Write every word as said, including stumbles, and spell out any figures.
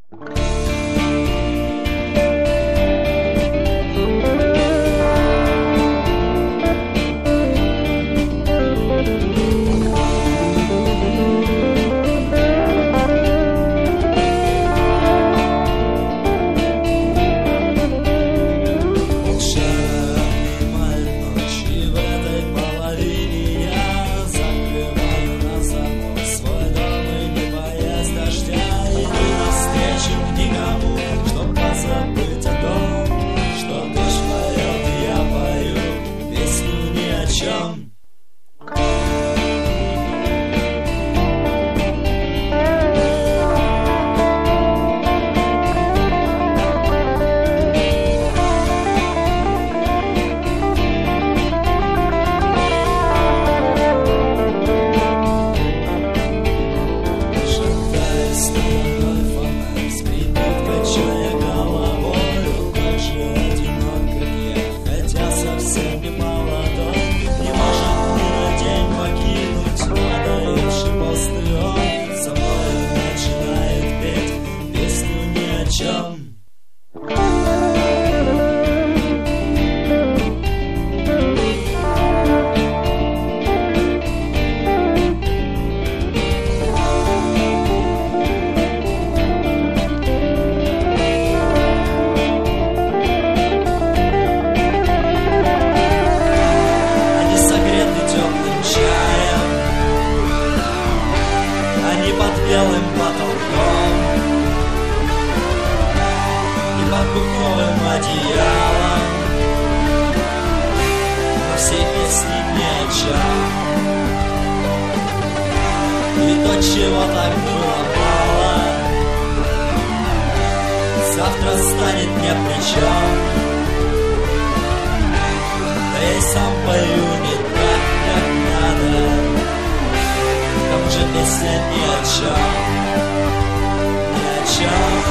белым потолком и под пуховым одеялом, во всей песне ни о чем. И то, чего так было мало, завтра станет ни при чем. Да я и сам пою не так, как надо, к тому же песня ни о чем, ни о чем.